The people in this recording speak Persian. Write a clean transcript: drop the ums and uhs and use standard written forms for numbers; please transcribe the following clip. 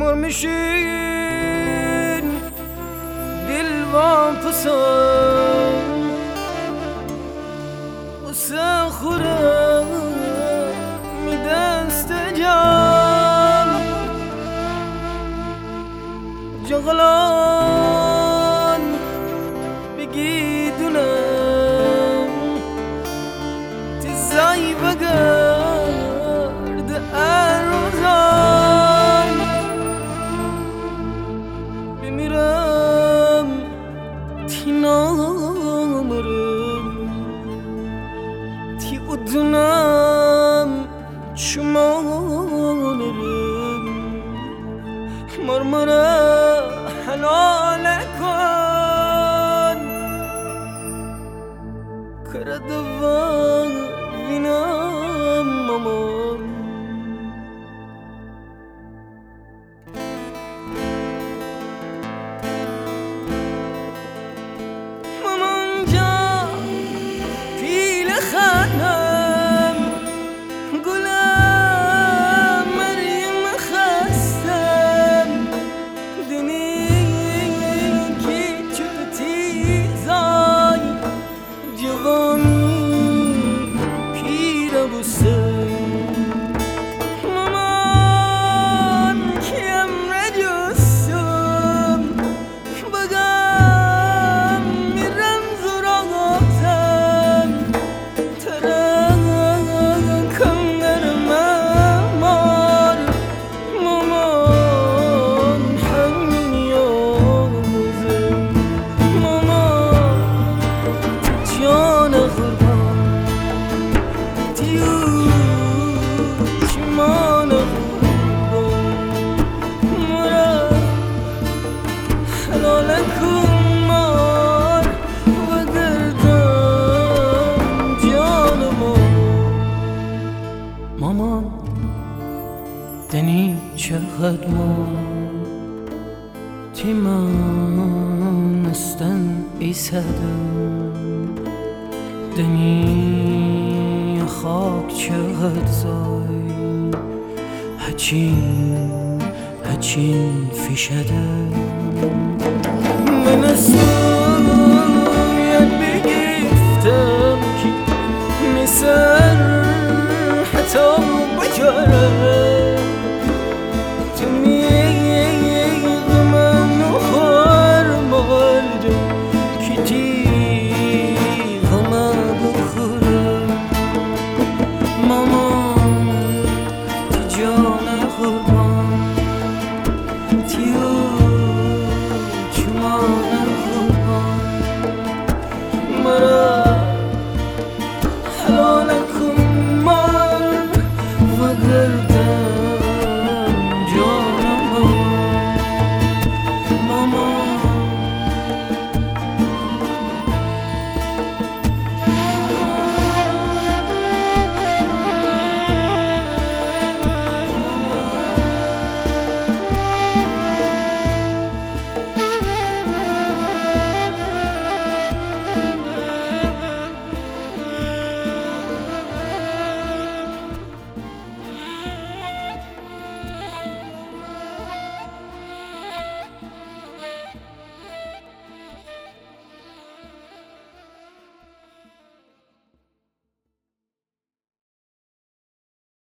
görmüşün dil vampısın وساخرة مدان استجال جغلان بقيدنا تزاي بقرد أرزان بمرام تنامرم تی ادنام شمانرم مرمره حلال کن کردوان وینم مامان مامان جان پیل خانم گلم مریم خستم دنی کی چوتی زای جوانی پیر بوسم مامان کیم ردیوسم بگم میرم زراغتم ترکم در ممار مامان همین یازم مامان جان قربان دیو چمان قربان مرا حلال کن مار و گردم جان مامان دنی چقدر ما تیمان استن ایسادم دنی خاک چقدر زای هچین فیشدم من